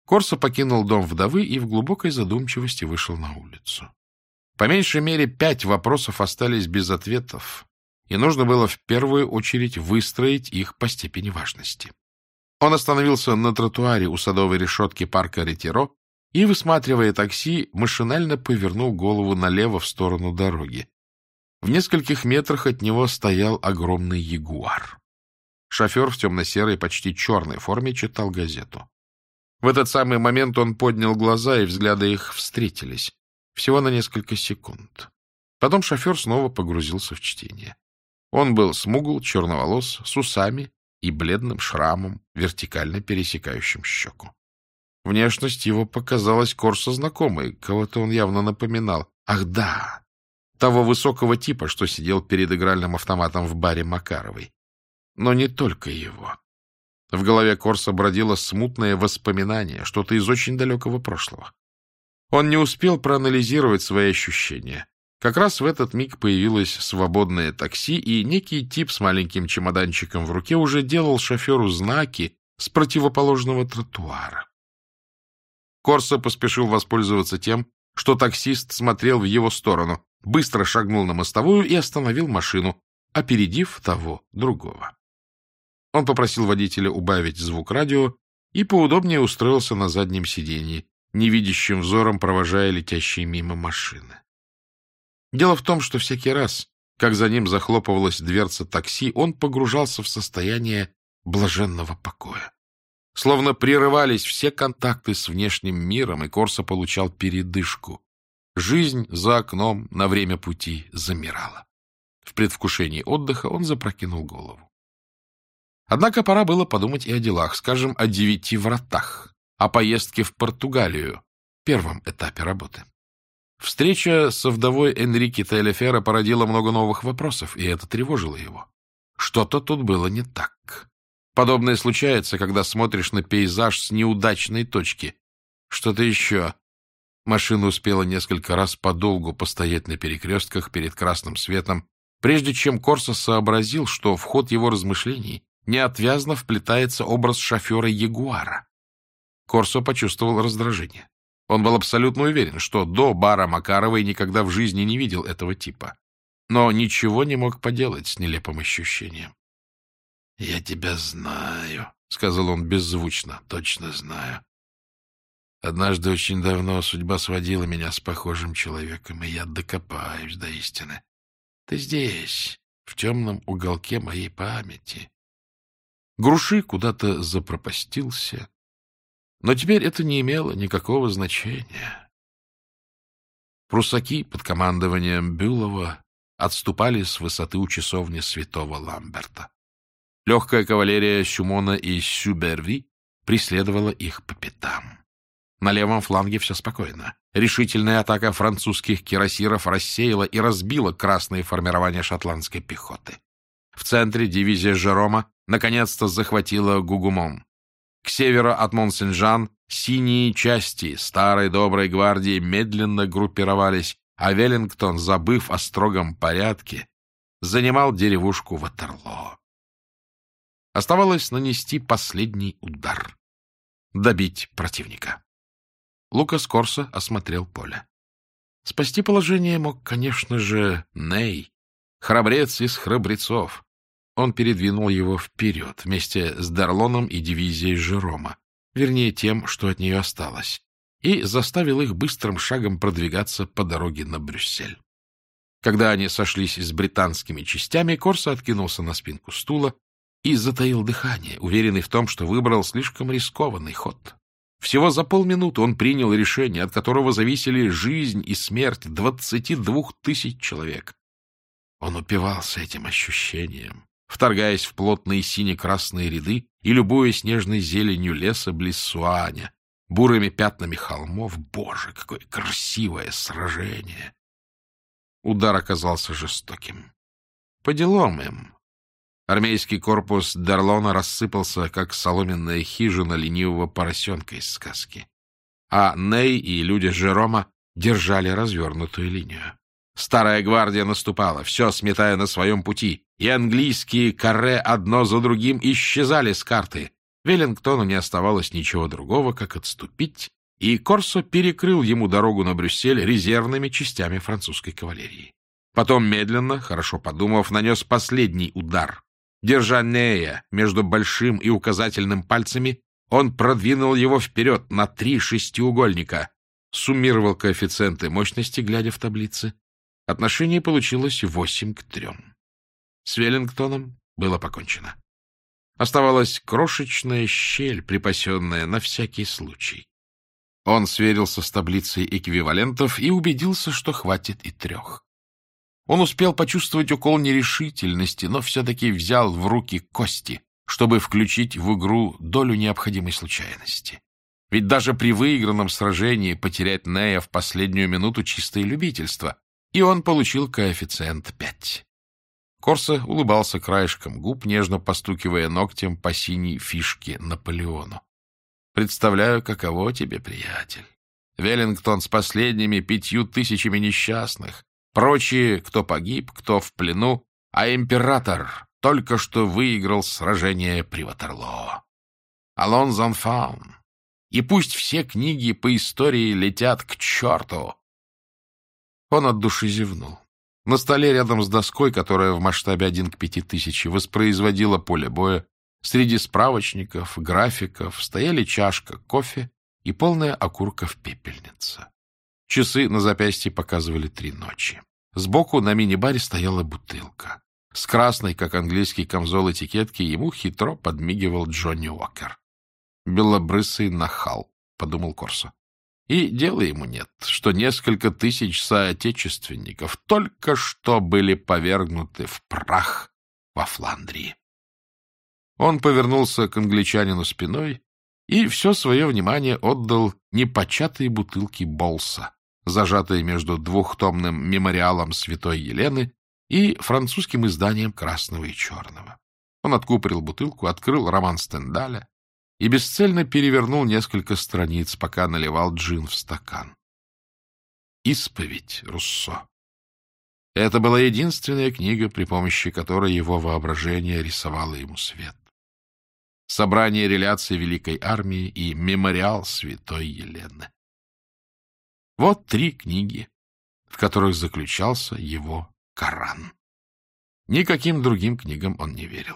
Корсо покинул дом вдовы и в глубокой задумчивости вышел на улицу. По меньшей мере 5 вопросов остались без ответов, и нужно было в первую очередь выстроить их по степени важности. Он остановился на тротуаре у садовой решетки парка Ретиро и, высматривая такси, машинально повернул голову налево в сторону дороги. В нескольких метрах от него стоял огромный ягуар. Шофер в темно-серой, почти черной форме читал газету. В этот самый момент он поднял глаза, и взгляды их встретились. Всего на несколько секунд. Потом шофер снова погрузился в чтение. Он был смугл, черноволос, с усами и бледным шрамом, вертикально пересекающим щеку. Внешность его показалась Корсо знакомой, кого-то он явно напоминал. Ах да, того высокого типа, что сидел перед игральным автоматом в баре Макаровой. Но не только его. В голове Корсо бродило смутное воспоминание, что-то из очень далекого прошлого. Он не успел проанализировать свои ощущения. Как раз в этот миг появилось свободное такси, и некий тип с маленьким чемоданчиком в руке уже делал шоферу знаки с противоположного тротуара. Корсо поспешил воспользоваться тем, что таксист смотрел в его сторону, быстро шагнул на мостовую и остановил машину, опередив того другого. Он попросил водителя убавить звук радио и поудобнее устроился на заднем сиденье, невидящим взором провожая летящие мимо машины. Дело в том, что всякий раз, как за ним захлопывалась дверца такси, он погружался в состояние блаженного покоя. Словно прерывались все контакты с внешним миром, и Корсо получал передышку. Жизнь за окном на время пути замирала. В предвкушении отдыха он запрокинул голову. Однако пора было подумать и о делах, скажем, о 9 вратах, о поездке в Португалию, первом этапе работы. Встреча со вдовой Энрике Таэлефера породила много новых вопросов, и это тревожило его. Что-то тут было не так. Подобное случается, когда смотришь на пейзаж с неудачной точки. Что-то еще. Машина успела несколько раз подолгу постоять на перекрестках перед красным светом, прежде чем Корсо сообразил, что в ход его размышлений неотвязно вплетается образ шофера Ягуара. Корсо почувствовал раздражение. Он был абсолютно уверен, что до бара Макаровой никогда в жизни не видел этого типа. Но ничего не мог поделать с нелепым ощущением. — Я тебя знаю, — сказал он беззвучно, — точно знаю. Однажды очень давно судьба сводила меня с похожим человеком, и я докопаюсь до истины. Ты здесь, в темном уголке моей памяти. Груши куда-то запропастился, но теперь это не имело никакого значения. Прусаки под командованием Бюлова отступали с высоты у часовни святого Ламберта. Легкая кавалерия Сюмона и Сюберви преследовала их по пятам. На левом фланге все спокойно. Решительная атака французских кирасиров рассеяла и разбила красные формирования шотландской пехоты. В центре дивизия Жерома наконец-то захватила Гугумон. К северу от Мон-Сен-Жан синие части старой доброй гвардии медленно группировались, а Веллингтон, забыв о строгом порядке, занимал деревушку Ватерлоо. Оставалось нанести последний удар — добить противника. Лукас Корсо осмотрел поле. Спасти положение мог, конечно же, Ней, храбрец из храбрецов. Он передвинул его вперед вместе с Дарлоном и дивизией Жерома, вернее, тем, что от нее осталось, и заставил их быстрым шагом продвигаться по дороге на Брюссель. Когда они сошлись с британскими частями, Корсо откинулся на спинку стула и затаил дыхание, уверенный в том, что выбрал слишком рискованный ход. Всего за полминуты он принял решение, от которого зависели жизнь и смерть 22 тысяч человек. Он упивался этим ощущением, вторгаясь в плотные сине-красные ряды и любуясь нежной зеленью леса близ Суаня, бурыми пятнами холмов. Боже, какое красивое сражение! Удар оказался жестоким. По делам им. Армейский корпус Дарлона рассыпался, как соломенная хижина ленивого поросенка из сказки. А Ней и люди Жерома держали развернутую линию. Старая гвардия наступала, все сметая на своем пути, и английские каре одно за другим исчезали с карты. Веллингтону не оставалось ничего другого, как отступить, и Корсо перекрыл ему дорогу на Брюссель резервными частями французской кавалерии. Потом, медленно, хорошо подумав, нанес последний удар. Держа Нея между большим и указательным пальцами, он продвинул его вперед на 3 шестиугольника, суммировал коэффициенты мощности, глядя в таблицы. Отношение получилось 8-3. С Веллингтоном было покончено. Оставалась крошечная щель, припасенная на всякий случай. Он сверился с таблицей эквивалентов и убедился, что хватит и 3. Он успел почувствовать укол нерешительности, но все-таки взял в руки кости, чтобы включить в игру долю необходимой случайности. Ведь даже при выигранном сражении потерять Нея в последнюю минуту — чистое любительство, и он получил коэффициент 5. Корсо улыбался краешком губ, нежно постукивая ногтем по синей фишке Наполеону. «Представляю, каково тебе, приятель. Веллингтон с последними 5000 несчастных, прочие, кто погиб, кто в плену, а император только что выиграл сражение при Ватерлоо. Allons enfants! И пусть все книги по истории летят к черту!» Он от души зевнул. На столе рядом с доской, которая в масштабе 1 к 5000 воспроизводила поле боя, среди справочников, графиков стояли чашка кофе и полная окурков пепельница. Часы на запястье показывали 3 ночи. Сбоку на мини-баре стояла бутылка. С красной, как английский камзол этикетки, ему хитро подмигивал Джонни Уокер. «Белобрысый нахал», — подумал Корсо. И дела ему нет, что несколько тысяч соотечественников только что были повергнуты в прах во Фландрии. Он повернулся к англичанину спиной и все свое внимание отдал непочатой бутылке Болса, зажатой между 2-томным мемориалом Святой Елены и французским изданием «Красного и черного». Он откупорил бутылку, открыл роман Стендаля и бесцельно перевернул несколько страниц, пока наливал джин в стакан. «Исповедь» Руссо. Это была единственная книга, при помощи которой его воображение рисовало ему свет. Собрание реляций Великой Армии и мемориал Святой Елены. Вот 3 книги, в которых заключался его Коран. Никаким другим книгам он не верил.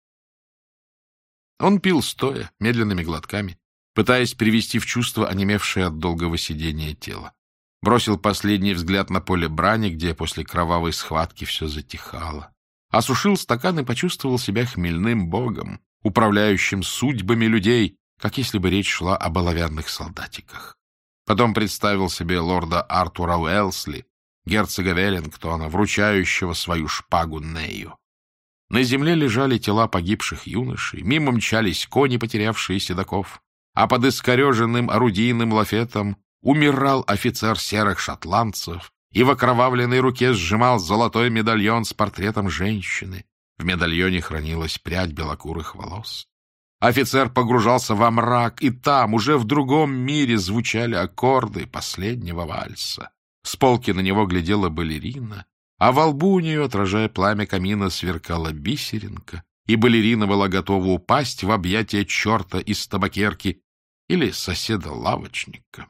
Он пил стоя, медленными глотками, пытаясь привести в чувство онемевшее от долгого сидения тело. Бросил последний взгляд на поле брани, где после кровавой схватки все затихало. Осушил стакан и почувствовал себя хмельным богом, управляющим судьбами людей, как если бы речь шла об оловянных солдатиках. Потом представил себе лорда Артура Уэлсли, герцога Веллингтона, вручающего свою шпагу Нею. На земле лежали тела погибших юношей, мимо мчались кони, потерявшие седаков, а под искореженным орудийным лафетом умирал офицер серых шотландцев и в окровавленной руке сжимал золотой медальон с портретом женщины. В медальоне хранилась прядь белокурых волос. Офицер погружался во мрак, и там, уже в другом мире, звучали аккорды последнего вальса. С полки на него глядела балерина, а во лбу у нее, отражая пламя камина, сверкала бисеринка, и балерина была готова упасть в объятия черта из табакерки или соседа-лавочника.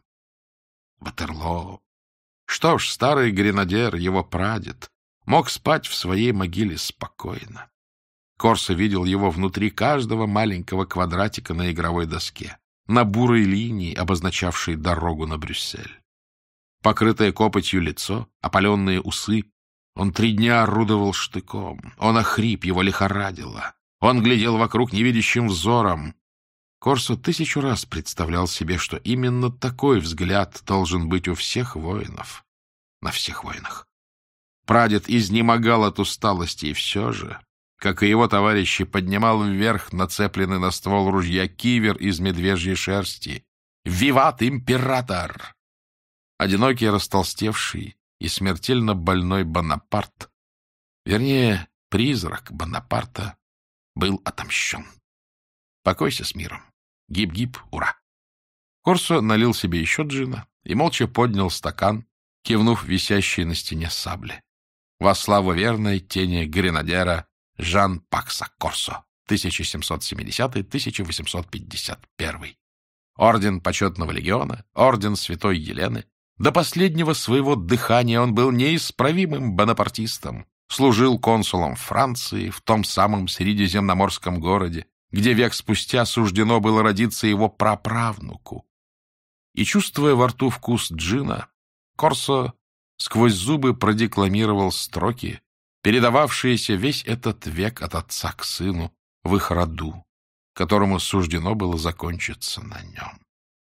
Ватерлоо. Что ж, старый гренадер, его прадед, мог спать в своей могиле спокойно. Корсо видел его внутри каждого маленького квадратика на игровой доске, на бурой линии, обозначавшей дорогу на Брюссель. Покрытое копотью лицо, опаленные усы. Он 3 дня орудовал штыком. Он охрип, его лихорадило. Он глядел вокруг невидящим взором. Корсо 1000 раз представлял себе, что именно такой взгляд должен быть у всех воинов. На всех войнах. Прадед изнемогал от усталости, и все же, как и его товарищи, поднимал вверх нацепленный на ствол ружья кивер из медвежьей шерсти. «Виват император!» Одинокий, растолстевший и смертельно больной Бонапарт, вернее, призрак Бонапарта, был отомщен. Покойся с миром. Гип-гип, ура! Корсо налил себе еще джина и молча поднял стакан, кивнув висящей на стене сабли. Во славу верной тени гренадера Жан-Пакса Корсо. 1770-1851. Орден Почетного легиона, орден Святой Елены. До последнего своего дыхания он был неисправимым бонапартистом, служил консулом Франции в том самом средиземноморском городе, где век спустя суждено было родиться его праправнуку. И, чувствуя во рту вкус джина, Корсо сквозь зубы продекламировал строки, передававшиеся весь этот век от отца к сыну в их роду, которому суждено было закончиться на нем.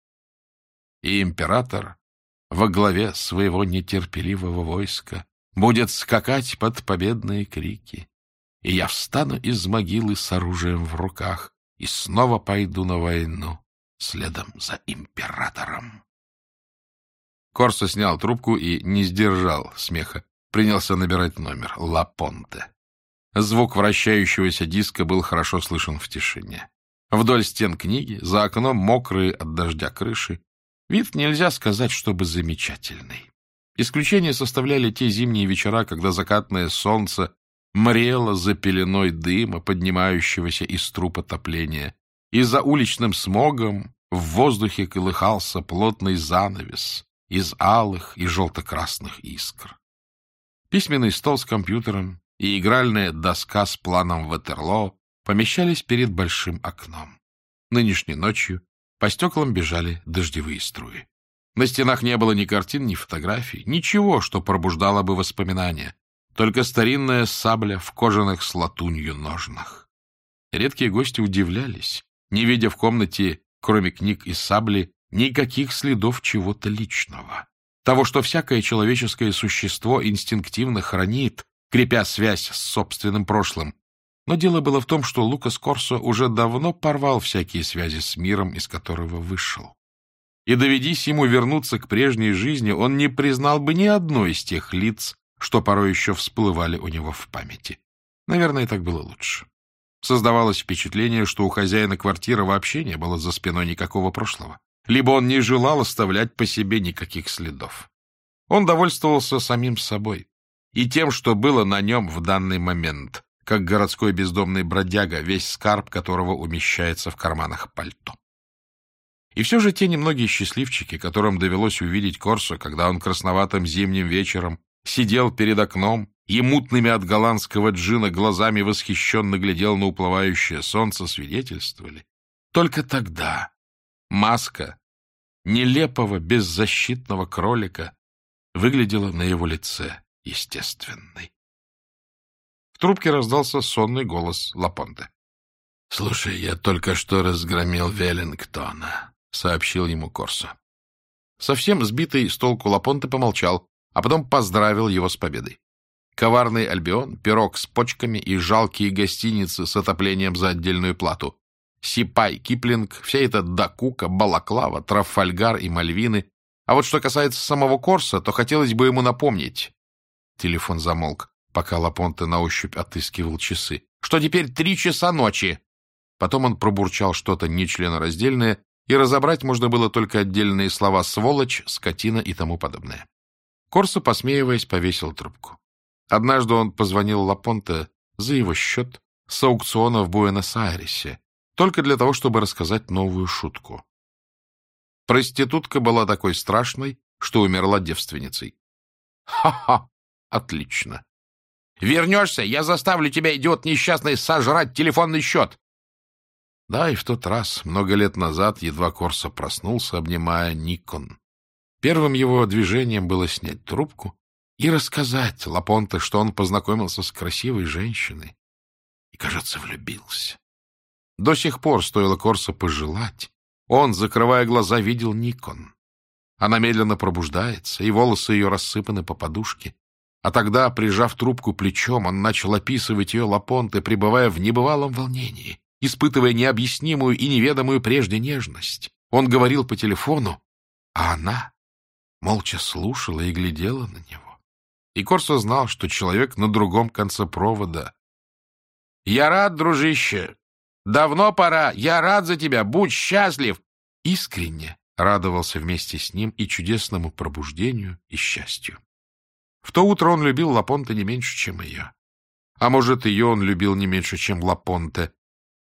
И император во главе своего нетерпеливого войска будет скакать под победные крики, и я встану из могилы с оружием в руках и снова пойду на войну следом за императором. Корсо снял трубку и не сдержал смеха. Принялся набирать номер. Ла Понте. Звук вращающегося диска был хорошо слышен в тишине. Вдоль стен книги, за окном мокрые от дождя крыши. Вид нельзя сказать, чтобы замечательный. Исключение составляли те зимние вечера, когда закатное солнце мрело за пеленой дыма, поднимающегося из труб отопления, и за уличным смогом в воздухе колыхался плотный занавес из алых и желто-красных искр. Письменный стол с компьютером и игральная доска с планом Ватерлоо помещались перед большим окном. Нынешней ночью по стеклам бежали дождевые струи. На стенах не было ни картин, ни фотографий, ничего, что пробуждало бы воспоминания, только старинная сабля в кожаных с латунью ножнах. Редкие гости удивлялись, не видя в комнате, кроме книг и сабли, никаких следов чего-то личного. Того, что всякое человеческое существо инстинктивно хранит, крепя связь с собственным прошлым. Но дело было в том, что Лукас Корсо уже давно порвал всякие связи с миром, из которого вышел. И доведись ему вернуться к прежней жизни, он не признал бы ни одной из тех лиц, что порой еще всплывали у него в памяти. Наверное, так было лучше. Создавалось впечатление, что у хозяина квартиры вообще не было за спиной никакого прошлого. Либо он не желал оставлять по себе никаких следов. Он довольствовался самим собой и тем, что было на нем в данный момент, как городской бездомный бродяга, весь скарб которого умещается в карманах пальто. И все же те немногие счастливчики, которым довелось увидеть Корсо, когда он красноватым зимним вечером сидел перед окном и мутными от голландского джина глазами восхищенно глядел на уплывающее солнце, свидетельствовали. Только тогда маска нелепого беззащитного кролика выглядела на его лице естественной. В трубке раздался сонный голос Ла Понте. — Слушай, я только что разгромил Веллингтона, — сообщил ему Корсо. Совсем сбитый с толку Ла Понте помолчал, а потом поздравил его с победой. Коварный Альбион, пирог с почками и жалкие гостиницы с отоплением за отдельную плату. Сипай, Киплинг, вся эта докука, балаклава, Трафальгар и Мальвины. А вот что касается самого Корсо, то хотелось бы ему напомнить. Телефон замолк, пока Ла Понте на ощупь отыскивал часы. Что теперь 3 часа ночи. Потом он пробурчал что-то нечленораздельное, и разобрать можно было только отдельные слова «сволочь», «скотина» и тому подобное. Корсо, посмеиваясь, повесил трубку. Однажды он позвонил Ла Понте за его счет с аукциона в Буэнос-Айресе, только для того, чтобы рассказать новую шутку. Проститутка была такой страшной, что умерла девственницей. Ха-ха! Отлично! Вернешься, я заставлю тебя, идиот несчастный, сожрать телефонный счет! Да, и в тот раз, много лет назад, едва Корсо проснулся, обнимая Никон. Первым его движением было снять трубку и рассказать Ла Понте, что он познакомился с красивой женщиной и, кажется, влюбился. До сих пор, стоило Корсо пожелать, он, закрывая глаза, видел Никон. Она медленно пробуждается, и волосы ее рассыпаны по подушке. А тогда, прижав трубку плечом, он начал описывать ее Ла Понте, пребывая в небывалом волнении, испытывая необъяснимую и неведомую прежде нежность. Он говорил по телефону, а она молча слушала и глядела на него. И Корсо знал, что человек на другом конце провода. — Я рад, дружище! Давно пора! Я рад за тебя! Будь счастлив! Искренне радовался вместе с ним и чудесному пробуждению, и счастью. В то утро он любил Ла Понте не меньше, чем ее. А может, ее он любил не меньше, чем Ла Понте.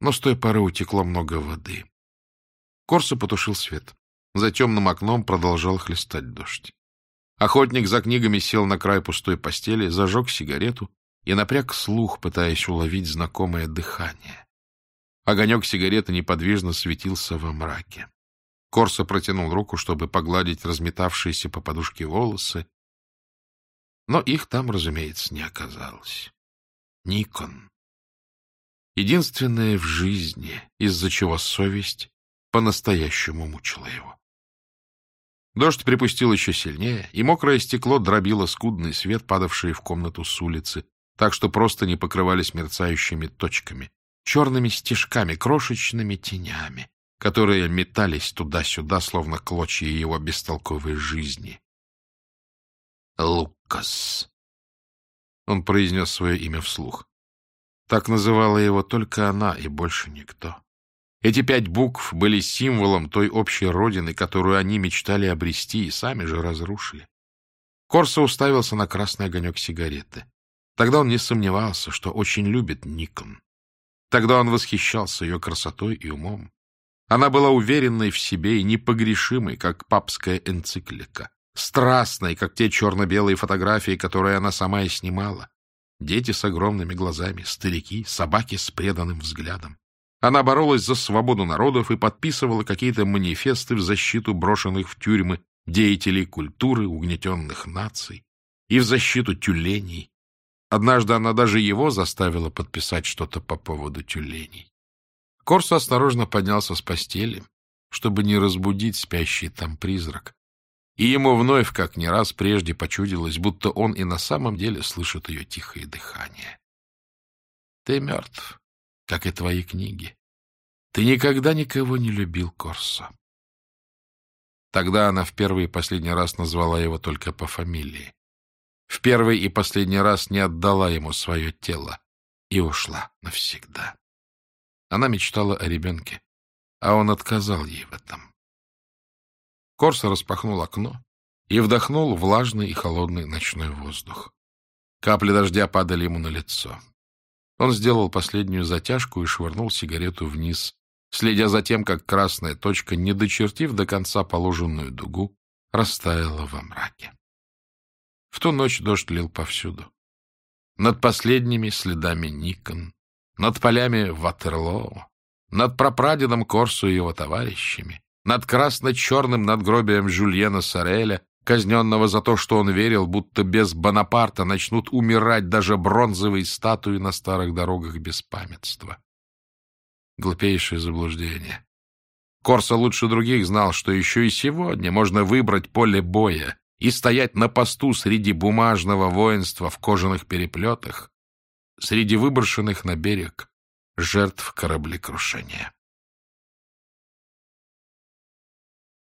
но с той поры утекло много воды. Корсо потушил свет. За темным окном продолжал хлестать дождь. Охотник за книгами сел на край пустой постели, зажег сигарету и напряг слух, пытаясь уловить знакомое дыхание. Огонек сигареты неподвижно светился во мраке. Корсо протянул руку, чтобы погладить разметавшиеся по подушке волосы, но их там, разумеется, не оказалось. Никон. Единственное в жизни, из-за чего совесть по-настоящему мучила его. Дождь припустил еще сильнее, и мокрое стекло дробило скудный свет, падавший в комнату с улицы, так что просто не покрывались мерцающими точками, черными стежками, крошечными тенями, которые метались туда-сюда, словно клочья его бестолковой жизни. Лукас. Он произнес свое имя вслух. Так называла его только она и больше никто. Эти 5 букв были символом той общей родины, которую они мечтали обрести и сами же разрушили. Корсо уставился на красный огонек сигареты. Тогда он не сомневался, что очень любит Никон. Тогда он восхищался ее красотой и умом. Она была уверенной в себе и непогрешимой, как папская энциклика, страстной, как те черно-белые фотографии, которые она сама и снимала. Дети с огромными глазами, старики, собаки с преданным взглядом. Она боролась за свободу народов и подписывала какие-то манифесты в защиту брошенных в тюрьмы деятелей культуры, угнетенных наций, и в защиту тюленей. Однажды она даже его заставила подписать что-то по поводу тюленей. Корсо осторожно поднялся с постели, чтобы не разбудить спящий там призрак, и ему вновь, как не раз прежде, почудилось, будто он и на самом деле слышит ее тихое дыхание. «Ты мертв, как и твои книги. Ты никогда никого не любил, Корсо». Тогда она в первый и последний раз назвала его только по фамилии. В первый и последний раз не отдала ему свое тело и ушла навсегда. Она мечтала о ребенке, а он отказал ей в этом. Корсо распахнул окно и вдохнул влажный и холодный ночной воздух. Капли дождя падали ему на лицо. Он сделал последнюю затяжку и швырнул сигарету вниз, следя за тем, как красная точка, не дочертив до конца положенную дугу, растаяла во мраке. В ту ночь дождь лил повсюду. Над последними следами Никон, над полями Ватерлоо, над прапрадедом Корсо и его товарищами, над красно-черным надгробием Жюльена Сореля, казненного за то, что он верил, будто без Бонапарта начнут умирать даже бронзовые статуи на старых дорогах беспамятства. Глупейшее заблуждение. Корсо лучше других знал, что еще и сегодня можно выбрать поле боя и стоять на посту среди бумажного воинства в кожаных переплетах, среди выброшенных на берег жертв кораблекрушения.